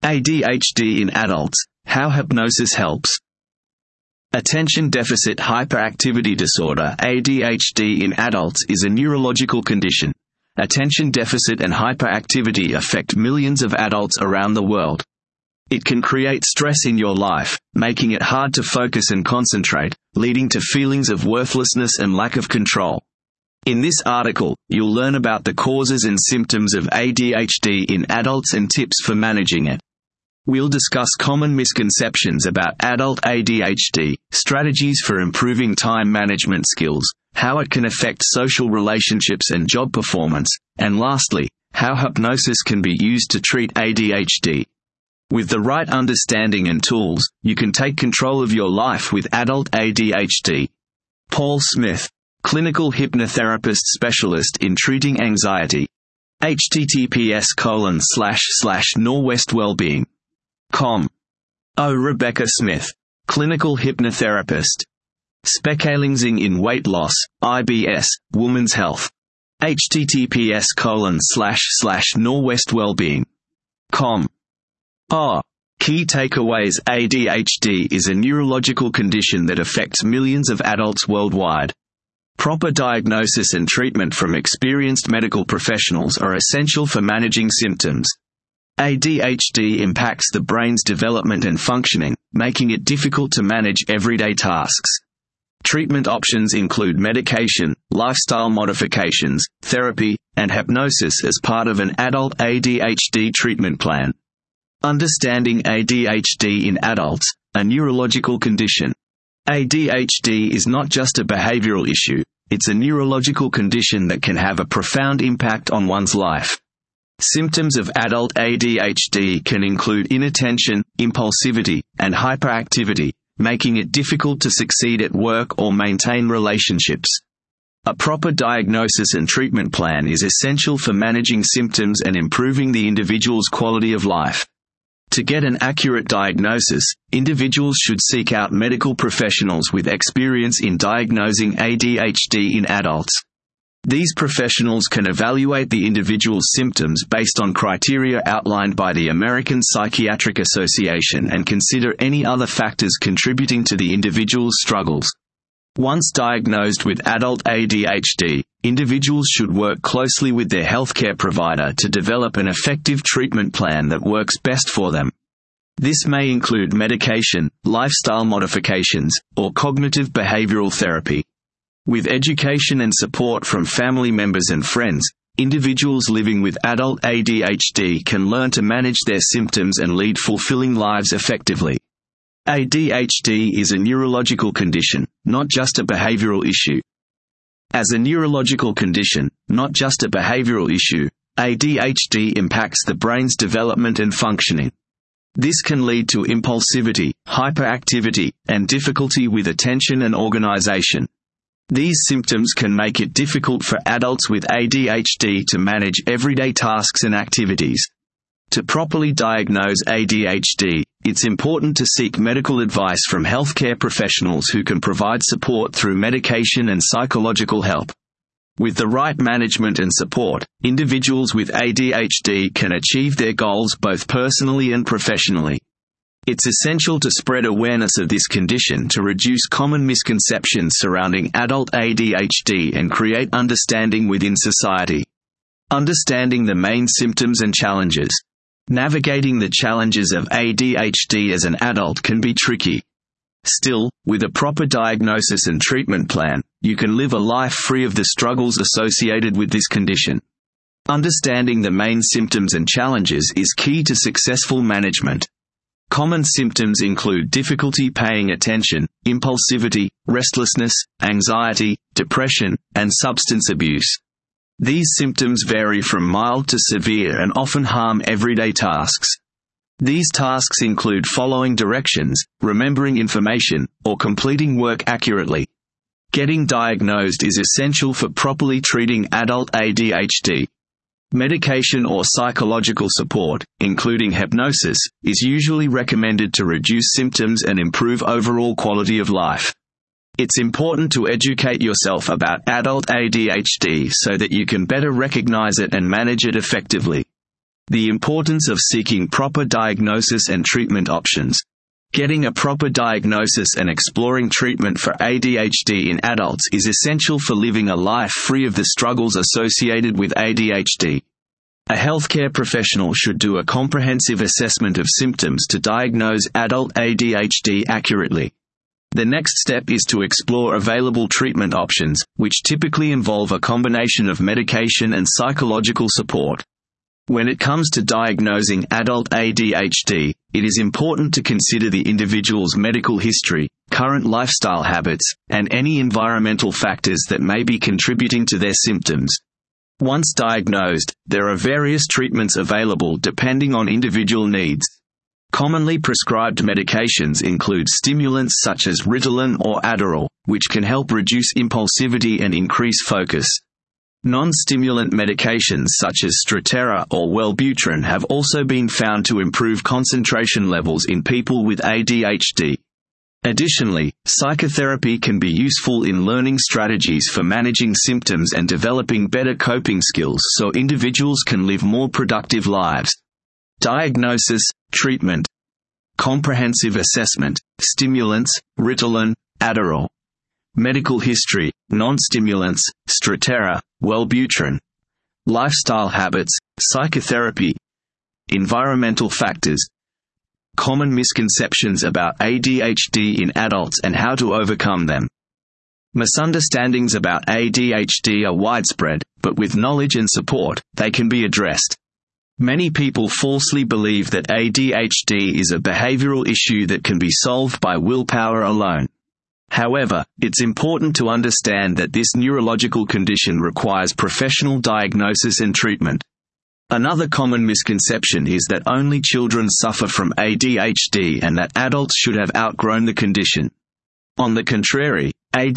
ADHD in adults, how hypnosis helps. Attention Deficit Hyperactivity Disorder (ADHD) in adults is a neurological condition. Attention deficit and hyperactivity affect millions of adults around the world. It can create stress in your life, making it hard to focus and concentrate, leading to feelings of worthlessness and lack of control. In this article, you'll learn about the causes and symptoms of ADHD in adults and tips for managing it. We'll discuss common misconceptions about adult ADHD, strategies for improving time management skills, how it can affect social relationships and job performance, and lastly, how hypnosis can be used to treat ADHD. With the right understanding and tools, you can take control of your life with adult ADHD. Paul Smith, clinical hypnotherapist specialist in treating anxiety. https://norwestwellbeing.com. Rebecca Smith, clinical hypnotherapist. Specializing in weight loss, IBS, women's health. https://norwestwellbeing.com. Key takeaways: ADHD is a neurological condition that affects millions of adults worldwide. Proper diagnosis and treatment from experienced medical professionals are essential for managing symptoms. ADHD impacts the brain's development and functioning, making it difficult to manage everyday tasks. Treatment options include medication, lifestyle modifications, therapy, and hypnosis as part of an adult ADHD treatment plan. Understanding ADHD in adults, a neurological condition. ADHD is not just a behavioral issue, it's a neurological condition that can have a profound impact on one's life. Symptoms of adult ADHD can include inattention, impulsivity, and hyperactivity, making it difficult to succeed at work or maintain relationships. A proper diagnosis and treatment plan is essential for managing symptoms and improving the individual's quality of life. To get an accurate diagnosis, individuals should seek out medical professionals with experience in diagnosing ADHD in adults. These professionals can evaluate the individual's symptoms based on criteria outlined by the American Psychiatric Association and consider any other factors contributing to the individual's struggles. Once diagnosed with adult ADHD, individuals should work closely with their healthcare provider to develop an effective treatment plan that works best for them. This may include medication, lifestyle modifications, or cognitive behavioral therapy. With education and support from family members and friends, individuals living with adult ADHD can learn to manage their symptoms and lead fulfilling lives effectively. ADHD is a neurological condition, not just a behavioral issue. As a neurological condition, not just a behavioral issue, ADHD impacts the brain's development and functioning. This can lead to impulsivity, hyperactivity, and difficulty with attention and organization. These symptoms can make it difficult for adults with ADHD to manage everyday tasks and activities. To properly diagnose ADHD, it's important to seek medical advice from healthcare professionals who can provide support through medication and psychological help. With the right management and support, individuals with ADHD can achieve their goals both personally and professionally. It's essential to spread awareness of this condition to reduce common misconceptions surrounding adult ADHD and create understanding within society. Understanding the main symptoms and challenges. Navigating the challenges of ADHD as an adult can be tricky. Still, with a proper diagnosis and treatment plan, you can live a life free of the struggles associated with this condition. Understanding the main symptoms and challenges is key to successful management. Common symptoms include difficulty paying attention, impulsivity, restlessness, anxiety, depression, and substance abuse. These symptoms vary from mild to severe and often harm everyday tasks. These tasks include following directions, remembering information, or completing work accurately. Getting diagnosed is essential for properly treating adult ADHD. Medication or psychological support, including hypnosis, is usually recommended to reduce symptoms and improve overall quality of life. It's important to educate yourself about adult ADHD so that you can better recognize it and manage it effectively. The importance of seeking proper diagnosis and treatment options. Getting a proper diagnosis and exploring treatment for ADHD in adults is essential for living a life free of the struggles associated with ADHD. A healthcare professional should do a comprehensive assessment of symptoms to diagnose adult ADHD accurately. The next step is to explore available treatment options, which typically involve a combination of medication and psychological support. When it comes to diagnosing adult ADHD, it is important to consider the individual's medical history, current lifestyle habits, and any environmental factors that may be contributing to their symptoms. Once diagnosed, there are various treatments available depending on individual needs. Commonly prescribed medications include stimulants such as Ritalin or Adderall, which can help reduce impulsivity and increase focus. Non-stimulant medications such as Strattera or Wellbutrin have also been found to improve concentration levels in people with ADHD. Additionally, psychotherapy can be useful in learning strategies for managing symptoms and developing better coping skills so individuals can live more productive lives. Diagnosis, treatment. Comprehensive assessment, stimulants, Ritalin, Adderall. Medical history, non-stimulants, Strattera, Wellbutrin. Lifestyle habits, psychotherapy. Environmental factors. Common misconceptions about ADHD in adults and how to overcome them. Misunderstandings about ADHD are widespread, but with knowledge and support, they can be addressed. Many people falsely believe that ADHD is a behavioral issue that can be solved by willpower alone. However, it's important to understand that this neurological condition requires professional diagnosis and treatment. Another common misconception is that only children suffer from ADHD and that adults should have outgrown the condition. On the contrary,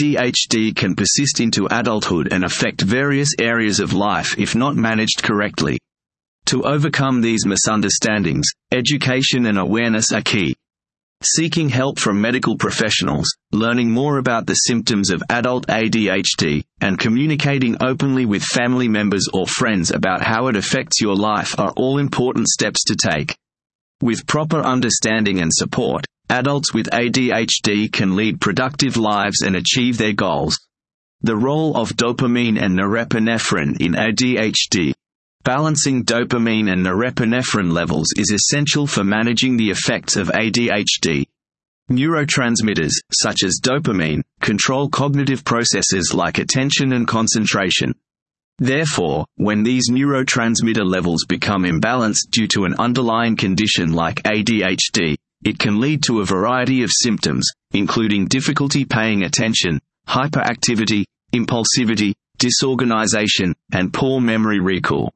ADHD can persist into adulthood and affect various areas of life if not managed correctly. To overcome these misunderstandings, education and awareness are key. Seeking help from medical professionals, learning more about the symptoms of adult ADHD, and communicating openly with family members or friends about how it affects your life are all important steps to take. With proper understanding and support, adults with ADHD can lead productive lives and achieve their goals. The role of dopamine and norepinephrine in ADHD. Balancing dopamine and norepinephrine levels is essential for managing the effects of ADHD. Neurotransmitters, such as dopamine, control cognitive processes like attention and concentration. Therefore, when these neurotransmitter levels become imbalanced due to an underlying condition like ADHD, it can lead to a variety of symptoms, including difficulty paying attention, hyperactivity, impulsivity, disorganization, and poor memory recall.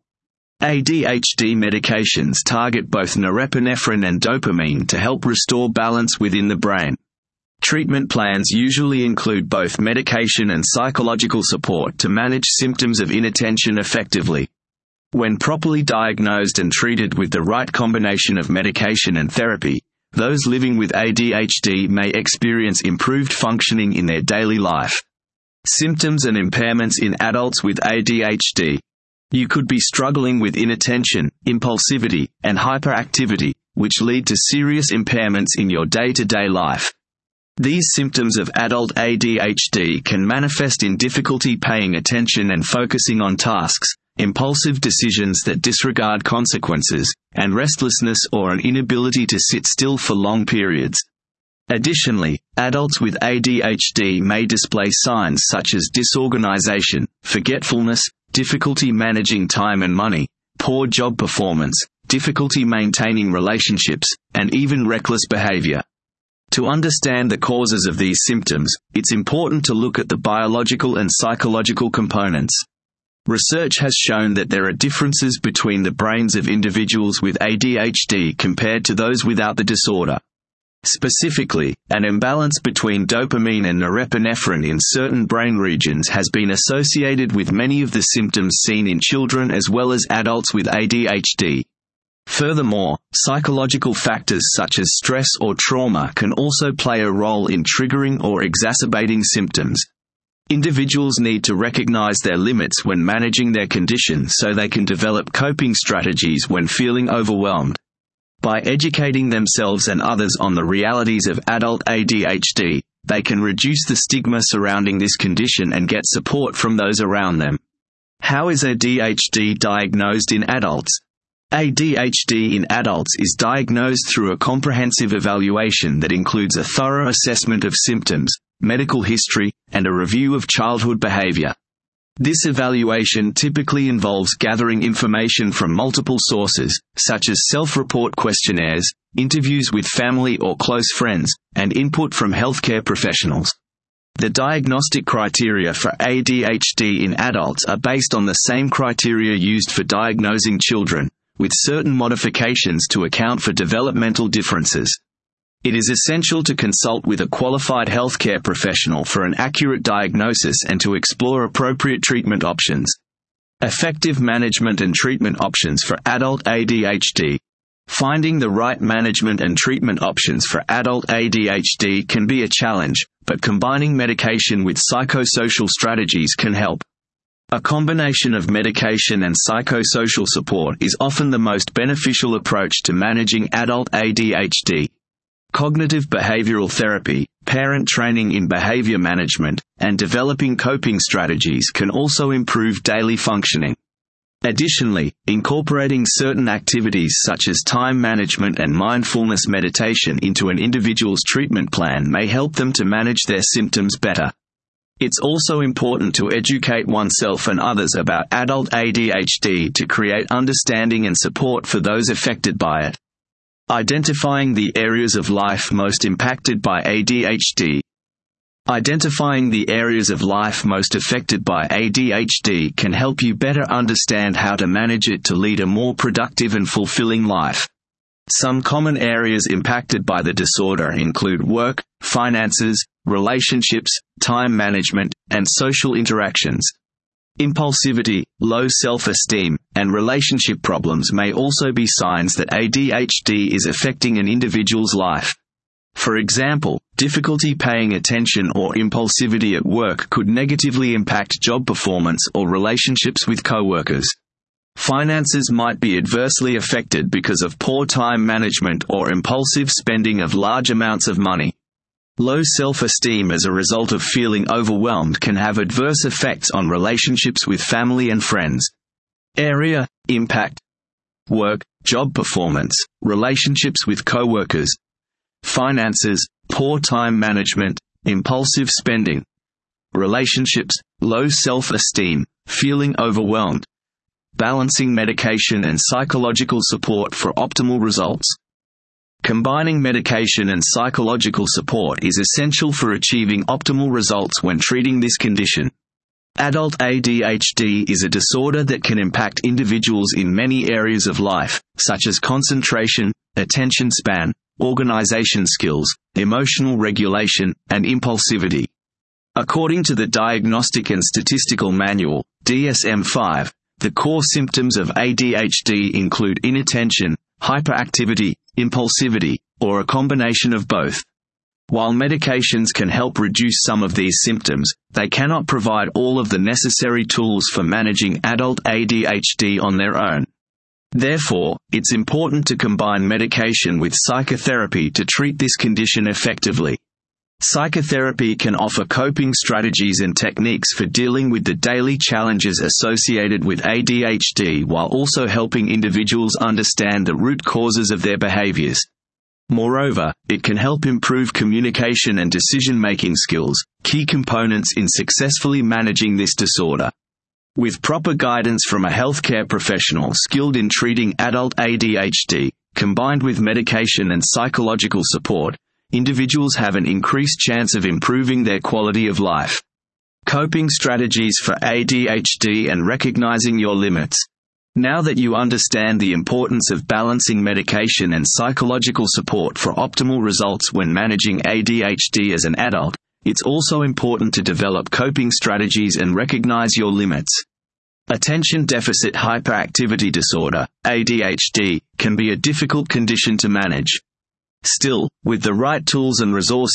ADHD medications target both norepinephrine and dopamine to help restore balance within the brain. Treatment plans usually include both medication and psychological support to manage symptoms of inattention effectively. When properly diagnosed and treated with the right combination of medication and therapy, those living with ADHD may experience improved functioning in their daily life. Symptoms and impairments in adults with ADHD. You could be struggling with inattention, impulsivity, and hyperactivity, which lead to serious impairments in your day-to-day life. These symptoms of adult ADHD can manifest in difficulty paying attention and focusing on tasks, impulsive decisions that disregard consequences, and restlessness or an inability to sit still for long periods. Additionally, adults with ADHD may display signs such as disorganization, forgetfulness, difficulty managing time and money, poor job performance, difficulty maintaining relationships, and even reckless behavior. To understand the causes of these symptoms, it's important to look at the biological and psychological components. Research has shown that there are differences between the brains of individuals with ADHD compared to those without the disorder. Specifically, an imbalance between dopamine and norepinephrine in certain brain regions has been associated with many of the symptoms seen in children as well as adults with ADHD. Furthermore, psychological factors such as stress or trauma can also play a role in triggering or exacerbating symptoms. Individuals need to recognize their limits when managing their condition so they can develop coping strategies when feeling overwhelmed. By educating themselves and others on the realities of adult ADHD, they can reduce the stigma surrounding this condition and get support from those around them. How is ADHD diagnosed in adults? ADHD in adults is diagnosed through a comprehensive evaluation that includes a thorough assessment of symptoms, medical history, and a review of childhood behavior. This evaluation typically involves gathering information from multiple sources, such as self-report questionnaires, interviews with family or close friends, and input from healthcare professionals. The diagnostic criteria for ADHD in adults are based on the same criteria used for diagnosing children, with certain modifications to account for developmental differences. It is essential to consult with a qualified healthcare professional for an accurate diagnosis and to explore appropriate treatment options. Effective management and treatment options for adult ADHD. Finding the right management and treatment options for adult ADHD can be a challenge, but combining medication with psychosocial strategies can help. A combination of medication and psychosocial support is often the most beneficial approach to managing adult ADHD. Cognitive behavioral therapy, parent training in behavior management, and developing coping strategies can also improve daily functioning. Additionally, incorporating certain activities such as time management and mindfulness meditation into an individual's treatment plan may help them to manage their symptoms better. It's also important to educate oneself and others about adult ADHD to create understanding and support for those affected by it. Identifying the areas of life most impacted by ADHD. Identifying the areas of life most affected by ADHD can help you better understand how to manage it to lead a more productive and fulfilling life. Some common areas impacted by the disorder include work, finances, relationships, time management, and social interactions. Impulsivity, low self-esteem, and relationship problems may also be signs that ADHD is affecting an individual's life. For example, difficulty paying attention or impulsivity at work could negatively impact job performance or relationships with coworkers. Finances might be adversely affected because of poor time management or impulsive spending of large amounts of money. Low self-esteem as a result of feeling overwhelmed can have adverse effects on relationships with family and friends. Area, impact. Work, job performance, relationships with coworkers. Finances, poor time management, impulsive spending. Relationships, low self-esteem, feeling overwhelmed. Balancing medication and psychological support for optimal results. Combining medication and psychological support is essential for achieving optimal results when treating this condition. Adult ADHD is a disorder that can impact individuals in many areas of life, such as concentration, attention span, organization skills, emotional regulation, and impulsivity. According to the Diagnostic and Statistical Manual, DSM-5, the core symptoms of ADHD include inattention, hyperactivity, impulsivity, or a combination of both. While medications can help reduce some of these symptoms, they cannot provide all of the necessary tools for managing adult ADHD on their own. Therefore, it's important to combine medication with psychotherapy to treat this condition effectively. Psychotherapy can offer coping strategies and techniques for dealing with the daily challenges associated with ADHD while also helping individuals understand the root causes of their behaviors. Moreover, it can help improve communication and decision-making skills, key components in successfully managing this disorder. With proper guidance from a healthcare professional skilled in treating adult ADHD, combined with medication and psychological support, individuals have an increased chance of improving their quality of life. Coping strategies for ADHD and recognizing your limits. Now that you understand the importance of balancing medication and psychological support for optimal results when managing ADHD as an adult, it's also important to develop coping strategies and recognize your limits. Attention deficit hyperactivity disorder, ADHD, can be a difficult condition to manage. Still, with the right tools and resources,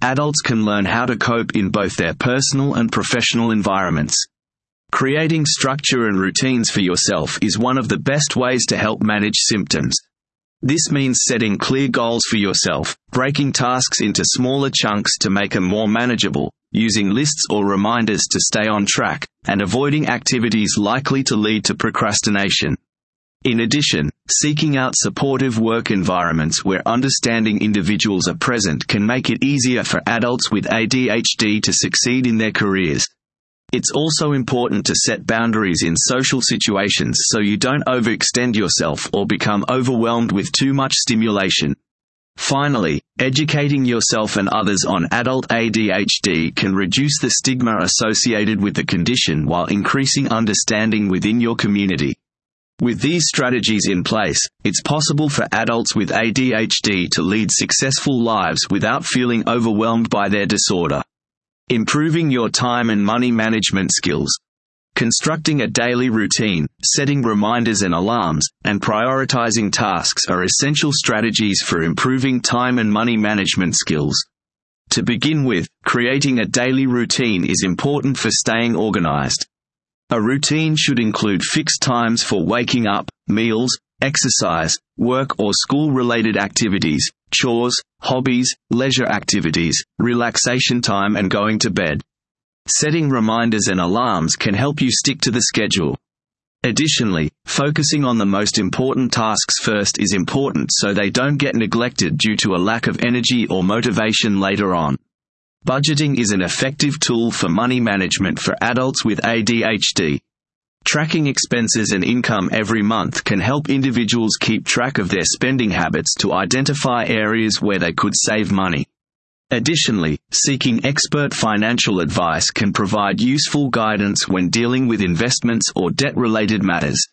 adults can learn how to cope in both their personal and professional environments. Creating structure and routines for yourself is one of the best ways to help manage symptoms. This means setting clear goals for yourself, breaking tasks into smaller chunks to make them more manageable, using lists or reminders to stay on track, and avoiding activities likely to lead to procrastination. In addition, seeking out supportive work environments where understanding individuals are present can make it easier for adults with ADHD to succeed in their careers. It's also important to set boundaries in social situations so you don't overextend yourself or become overwhelmed with too much stimulation. Finally, educating yourself and others on adult ADHD can reduce the stigma associated with the condition while increasing understanding within your community. With these strategies in place, it's possible for adults with ADHD to lead successful lives without feeling overwhelmed by their disorder. Improving your time and money management skills. Constructing a daily routine, setting reminders and alarms, and prioritizing tasks are essential strategies for improving time and money management skills. To begin with, creating a daily routine is important for staying organized. A routine should include fixed times for waking up, meals, exercise, work or school-related activities, chores, hobbies, leisure activities, relaxation time and going to bed. Setting reminders and alarms can help you stick to the schedule. Additionally, focusing on the most important tasks first is important so they don't get neglected due to a lack of energy or motivation later on. Budgeting is an effective tool for money management for adults with ADHD. Tracking expenses and income every month can help individuals keep track of their spending habits to identify areas where they could save money. Additionally, seeking expert financial advice can provide useful guidance when dealing with investments or debt-related matters.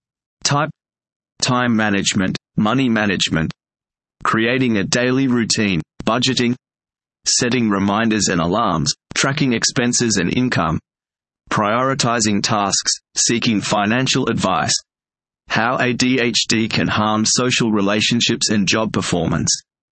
Time management, money management. Creating a daily routine, budgeting, setting reminders and alarms, tracking expenses and income, prioritizing tasks, seeking financial advice. How ADHD can harm social relationships and job performance.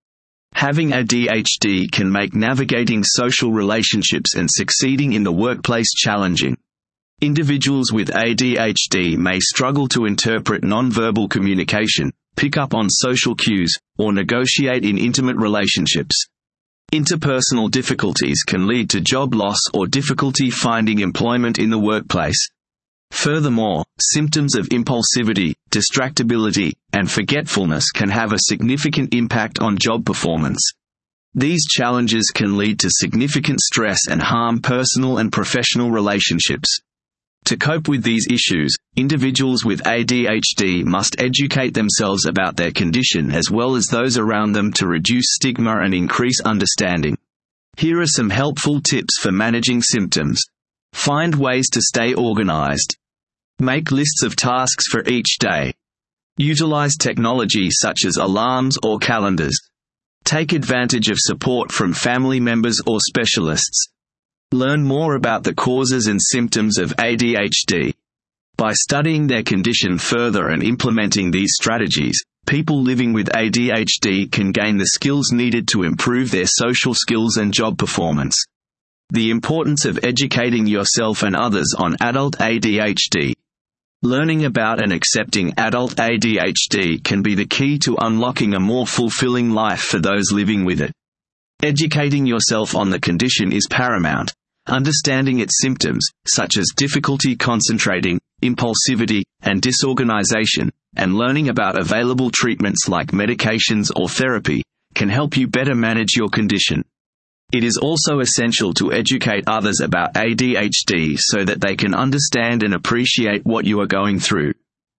Having ADHD can make navigating social relationships and succeeding in the workplace challenging. Individuals with ADHD may struggle to interpret nonverbal communication, pick up on social cues, or negotiate in intimate relationships. Interpersonal difficulties can lead to job loss or difficulty finding employment in the workplace. Furthermore, symptoms of impulsivity, distractibility, and forgetfulness can have a significant impact on job performance. These challenges can lead to significant stress and harm personal and professional relationships. To cope with these issues, individuals with ADHD must educate themselves about their condition as well as those around them to reduce stigma and increase understanding. Here are some helpful tips for managing symptoms. Find ways to stay organized. Make lists of tasks for each day. Utilize technology such as alarms or calendars. Take advantage of support from family members or specialists. Learn more about the causes and symptoms of ADHD. By studying their condition further and implementing these strategies, people living with ADHD can gain the skills needed to improve their social skills and job performance. The importance of educating yourself and others on adult ADHD. Learning about and accepting adult ADHD can be the key to unlocking a more fulfilling life for those living with it. Educating yourself on the condition is paramount. Understanding its symptoms, such as difficulty concentrating, impulsivity, and disorganization, and learning about available treatments like medications or therapy, can help you better manage your condition. It is also essential to educate others about ADHD so that they can understand and appreciate what you are going through.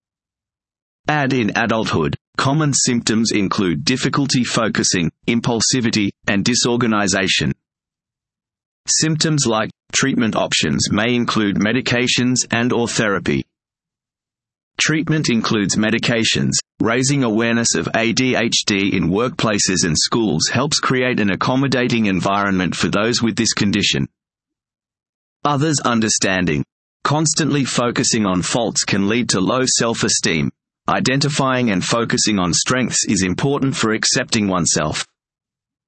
In adulthood, common symptoms include difficulty focusing, impulsivity, and disorganization. Symptoms like treatment options may include medications and/or therapy. Treatment includes medications. Raising awareness of ADHD in workplaces and schools helps create an accommodating environment for those with this condition. Others' understanding. Constantly focusing on faults can lead to low self-esteem. Identifying and focusing on strengths is important for accepting oneself.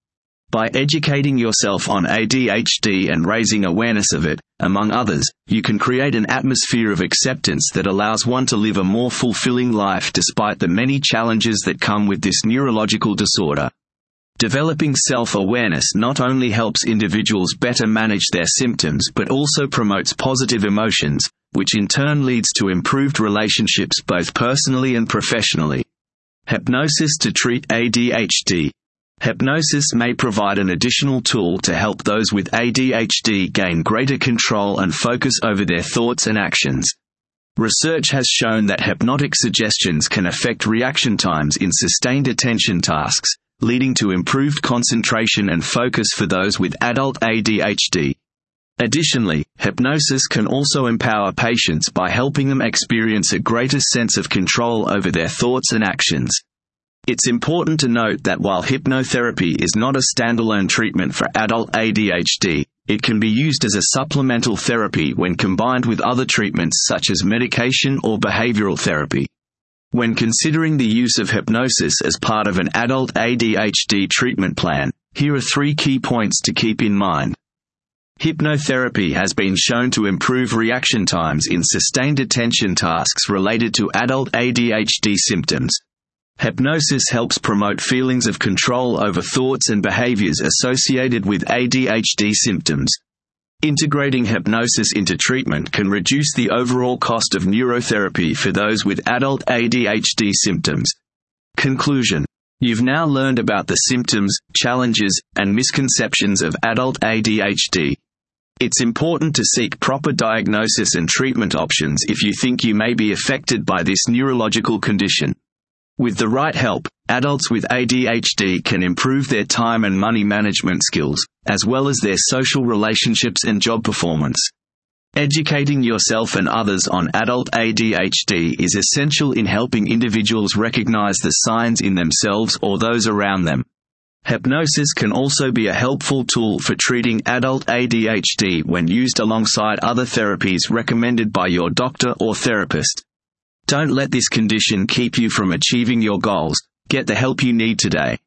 By educating yourself on ADHD and raising awareness of it, among others, you can create an atmosphere of acceptance that allows one to live a more fulfilling life despite the many challenges that come with this neurological disorder. Developing self-awareness not only helps individuals better manage their symptoms but also promotes positive emotions, which in turn leads to improved relationships both personally and professionally. Hypnosis to treat ADHD. Hypnosis may provide an additional tool to help those with ADHD gain greater control and focus over their thoughts and actions. Research has shown that hypnotic suggestions can affect reaction times in sustained attention tasks, leading to improved concentration and focus for those with adult ADHD. Additionally, hypnosis can also empower patients by helping them experience a greater sense of control over their thoughts and actions. It's important to note that while hypnotherapy is not a standalone treatment for adult ADHD, it can be used as a supplemental therapy when combined with other treatments such as medication or behavioral therapy. When considering the use of hypnosis as part of an adult ADHD treatment plan, here are 3 key points to keep in mind. Hypnotherapy has been shown to improve reaction times in sustained attention tasks related to adult ADHD symptoms. Hypnosis helps promote feelings of control over thoughts and behaviors associated with ADHD symptoms. Integrating hypnosis into treatment can reduce the overall cost of neurotherapy for those with adult ADHD symptoms. Conclusion. You've now learned about the symptoms, challenges, and misconceptions of adult ADHD. It's important to seek proper diagnosis and treatment options if you think you may be affected by this neurological condition. With the right help, adults with ADHD can improve their time and money management skills, as well as their social relationships and job performance. Educating yourself and others on adult ADHD is essential in helping individuals recognize the signs in themselves or those around them. Hypnosis can also be a helpful tool for treating adult ADHD when used alongside other therapies recommended by your doctor or therapist. Don't let this condition keep you from achieving your goals. Get the help you need today.